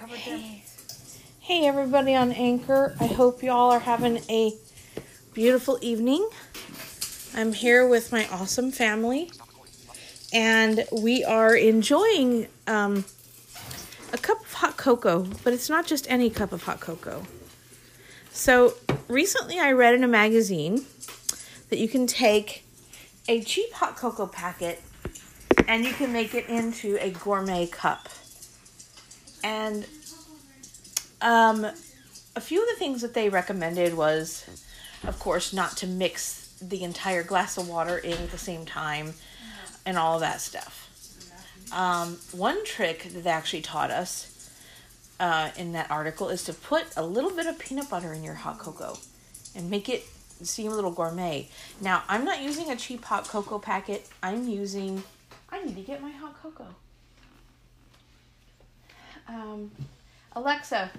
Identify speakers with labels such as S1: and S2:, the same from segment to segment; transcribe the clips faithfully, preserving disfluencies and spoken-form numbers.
S1: have a hey.
S2: hey everybody on Anchor. I hope you all are having a beautiful evening. I'm here with my awesome family, and we are enjoying um, a cup of hot cocoa, but it's not just any cup of hot cocoa. So recently I read in a magazine that you can take a cheap hot cocoa packet and you can make it into a gourmet cup. And um, a few of the things that they recommended was, of course, not to mix the entire glass of water in at the same time and all of that stuff. Um, one trick that they actually taught us uh, in that article is to put a little bit of peanut butter in your hot cocoa and make it seem a little gourmet. Now, I'm not using a cheap hot cocoa packet. I'm using... I need to get my hot cocoa. Um, Alexa,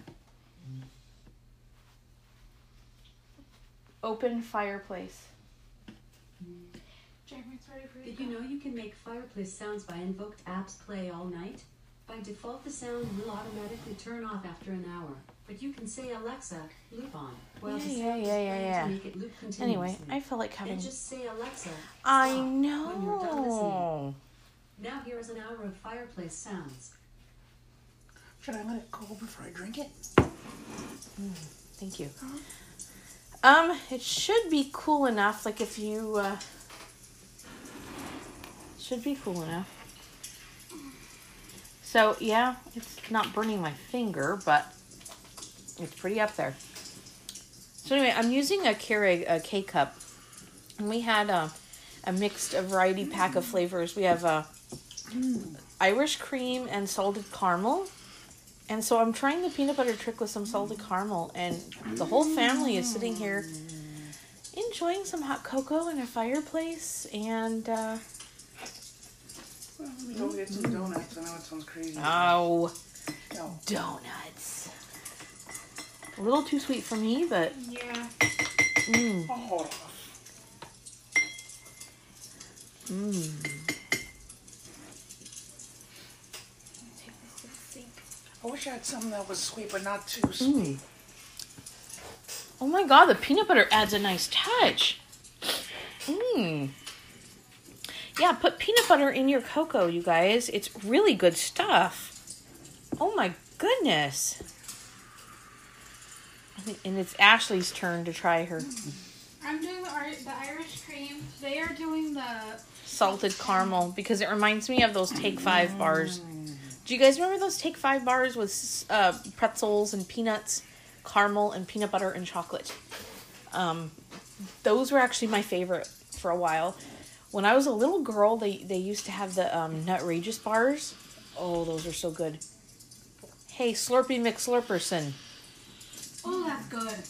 S2: open fireplace.
S1: Jeremy's ready for you.
S3: Did you know you can make fireplace sounds by Invoked Apps Play All Night? By default, the sound will automatically turn off after an hour. But you can say, Alexa, loop on. While
S2: Yeah,
S3: the
S2: yeah,
S3: sound
S2: yeah,
S3: is
S2: yeah,
S3: playing
S2: yeah.
S3: to make it loop continuously.
S2: Anyway, I feel like having...
S3: Then just say, Alexa, stop
S2: I
S3: when you're done listening.
S2: know.
S3: Now here is an hour of fireplace sounds.
S1: Should I let it cool before I drink it?
S2: Mm, thank you. Um, it should be cool enough. Like if you, uh, should be cool enough. So yeah, it's not burning my finger, but it's pretty up there. So anyway, I'm using a Keurig a K-cup, and we had a, a mixed a variety pack of flavors. We have a Irish cream and salted caramel. And so I'm trying the peanut butter trick with some salted caramel, and the whole family is sitting here enjoying some hot cocoa in a fireplace, and uh
S1: Well, let me go get some donuts. I know it sounds crazy.
S2: oh,
S1: No.
S2: donuts. A little too sweet for me, but
S1: Yeah.
S2: mmm,
S1: Oh.
S2: mmm.
S1: I wish I had something that was sweet but not too sweet.
S2: Mm. Oh my god, the peanut butter adds a nice touch. Mmm. Yeah, put peanut butter in your cocoa, you guys. It's really good stuff. Oh my goodness. I think- And it's Ashley's turn to try her
S4: I'm doing the, Ar- the Irish cream. They are doing the...
S2: salted caramel because it reminds me of those Take Five bars. Do you guys remember those Take Five bars with uh, pretzels and peanuts, caramel and peanut butter and chocolate? Um, those were actually my favorite for a while. When I was a little girl, they, they used to have the um, Nutrageous bars. Oh, those are so good. Hey, Slurpee McSlurperson.
S4: Oh, that's good.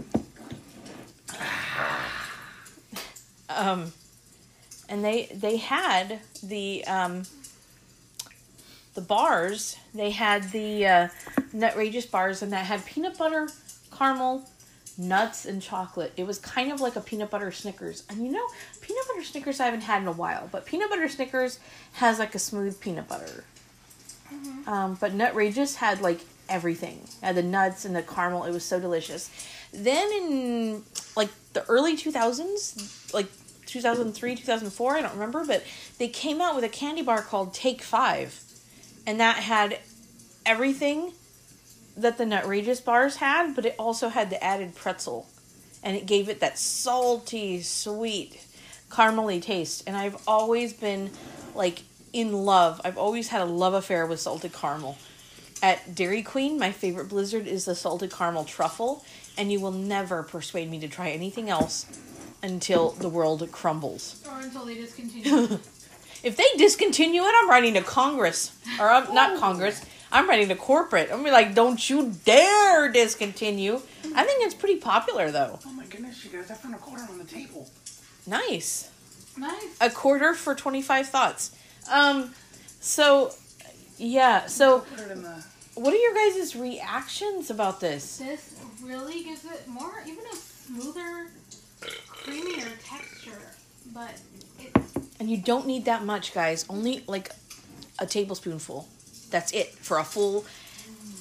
S2: Um, and they they had the um, the bars. They had the uh, Nutrageous bars, and that had peanut butter, caramel, nuts, and chocolate. It was kind of like a peanut butter Snickers. And you know, peanut butter Snickers I haven't had in a while, but peanut butter Snickers has like a smooth peanut butter.
S4: Mm-hmm.
S2: Um, but Nutrageous had like everything. It had the nuts and the caramel. It was so delicious. Then in like the early two thousands, like two thousand three, two thousand four, I don't remember, but they came out with a candy bar called Take Five. And that had everything that the Nutrageous bars had, but it also had the added pretzel. And it gave it that salty, sweet, caramely taste. And I've always been, like, in love. I've always had a love affair with salted caramel. At Dairy Queen, my favorite Blizzard is the salted caramel truffle. And you will never persuade me to try anything else until the world crumbles.
S4: Or until they discontinue.
S2: If they discontinue it, I'm writing to Congress. Or I'm, not Congress. I'm writing to corporate. I'm like, don't you dare discontinue. I think it's pretty popular, though.
S1: Oh my goodness, you guys. I found a quarter on the table.
S2: Nice.
S4: Nice.
S2: A quarter for twenty-five thoughts. Um, so, yeah. So,
S1: Put it in the...
S2: what are your guys' reactions about this?
S4: This really gives it more, even a smoother, creamier texture. But it's...
S2: And you don't need that much, guys. Only, like, a tablespoonful. That's it for a full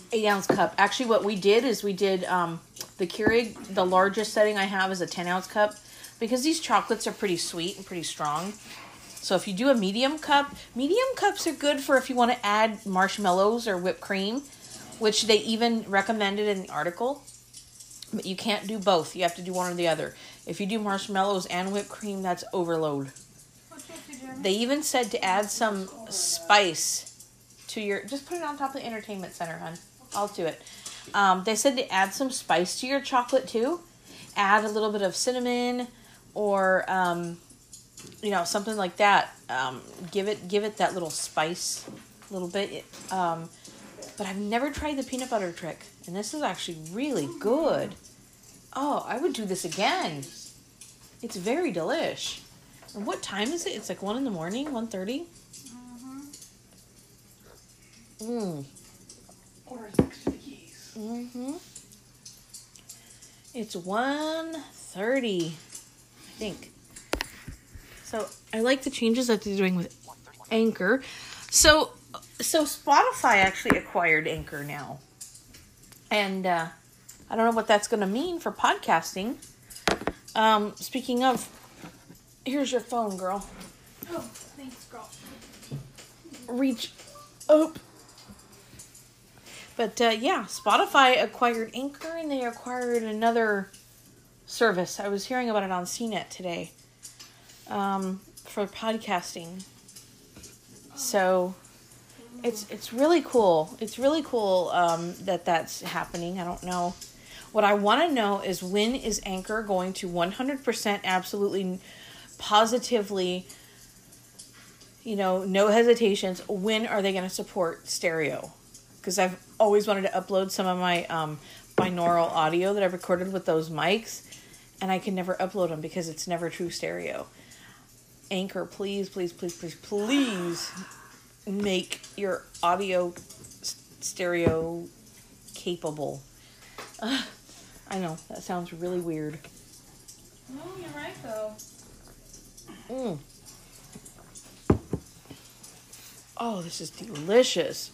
S2: eight ounce cup. Actually, what we did is we did um, the Keurig. The largest setting I have is a ten ounce cup because these chocolates are pretty sweet and pretty strong. So if you do a medium cup, medium cups are good for if you want to add marshmallows or whipped cream, which they even recommended in the article. But you can't do both. You have to do one or the other. If you do marshmallows and whipped cream, that's overload. They even said to add some spice to your... Just put it on top of the entertainment center, hon. I'll do it. Um, they said to add some spice to your chocolate, too. Add a little bit of cinnamon or, um, you know, something like that. Um, give it give it that little spice a little bit. Um, but I've never tried the peanut butter trick. And this is actually really good. Oh, I would do this again. It's very delish. And what time is it? It's like one in the morning, one thirty? Mm-hmm. Mmm.
S1: Or next to the keys.
S2: Mm-hmm. It's one thirty, I think. So I like the changes that they're doing with Anchor. So, so Spotify actually acquired Anchor now. And uh, I don't know what that's going to mean for podcasting. Um, speaking of, here's your phone, girl.
S4: Oh, thanks, girl.
S2: Reach up. But uh, yeah, Spotify acquired Anchor and they acquired another service. I was hearing about it on C net today um, for podcasting. So it's it's really cool. It's really cool um, that that's happening. I don't know. What I want to know is when is Anchor going to one hundred percent absolutely positively, you know, no hesitations, when are they going to support stereo? Because I've always wanted to upload some of my um, binaural audio that I've recorded with those mics, and I can never upload them because it's never true stereo. Anchor, please, please, please, please, please make your audio stereo capable. Uh, I know, that sounds really weird.
S4: No, you're right, though.
S2: Mm. Oh, this is delicious.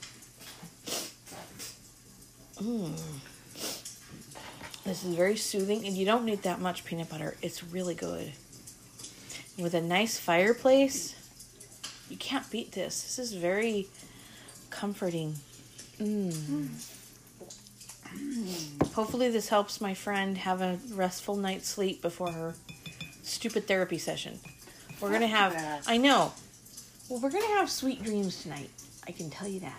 S2: Mm. This is very soothing, and you don't need that much peanut butter. It's really good. With a nice fireplace, you can't beat this. This is very comforting. Mm. Mm. Hopefully this helps my friend have a restful night's sleep before her stupid therapy session. We're going to have... I know. Well, we're going to have sweet dreams tonight. I can tell you that.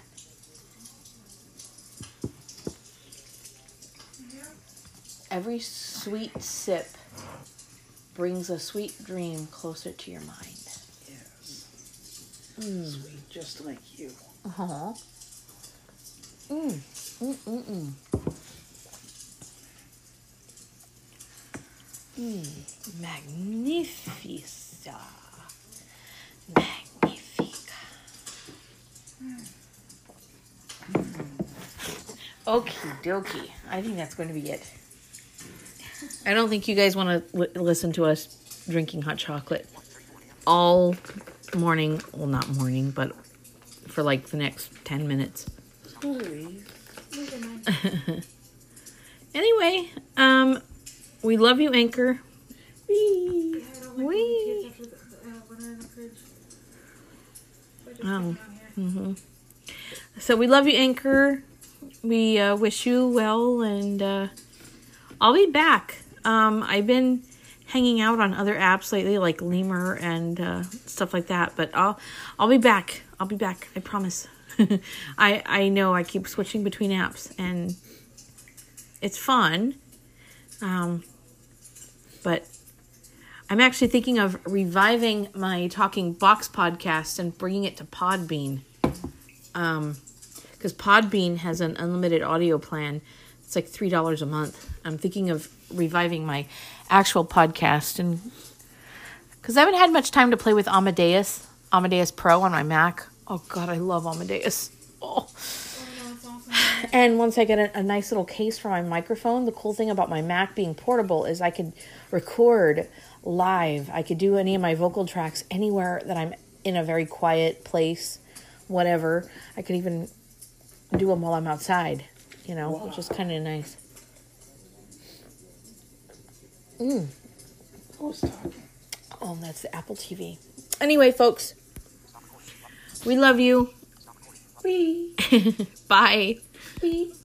S2: Every sweet sip brings a sweet dream closer to your mind.
S1: Yes.
S2: Mm.
S1: Sweet, just like you.
S2: Uh-huh. Mm. Mm-mm-mm. Mm. Magnifica. Magnifica. Okie dokie. I think that's going to be it. I don't think you guys want to l- listen to us drinking hot chocolate all morning. Well, not morning, but for like the next ten minutes. Anyway, um, we love you, Anchor. Wee.
S4: Yeah, I don't like
S2: Wee.
S4: when the kids have to, uh, when they're in the fridge. So I just
S2: Oh.
S4: put them out here.
S2: Mm-hmm. So we love you, Anchor. We uh, wish you well, and uh, I'll be back. Um, I've been hanging out on other apps lately, like Lemur and uh, stuff like that. But I'll I'll be back. I'll be back. I promise. I I know I keep switching between apps, and it's fun. Um, but I'm actually thinking of reviving my Talking Box podcast and bringing it to Podbean. Um, because Podbean has an unlimited audio plan. It's like three dollars a month. I'm thinking of reviving my actual podcast, and because I haven't had much time to play with Amadeus, Amadeus Pro on my Mac. Oh God, I love Amadeus. Oh.
S4: Oh, no, it's awesome.
S2: And once I get a, a nice little case for my microphone, the cool thing about my Mac being portable is I could record live. I could do any of my vocal tracks anywhere that I'm in a very quiet place, whatever. I could even do them while I'm outside. you know, which is kind of nice. Mm.
S1: Who's talking?
S2: Oh, that's the Apple T V. Anyway, folks, we love you.
S1: Wee.
S2: Bye.
S1: Wee.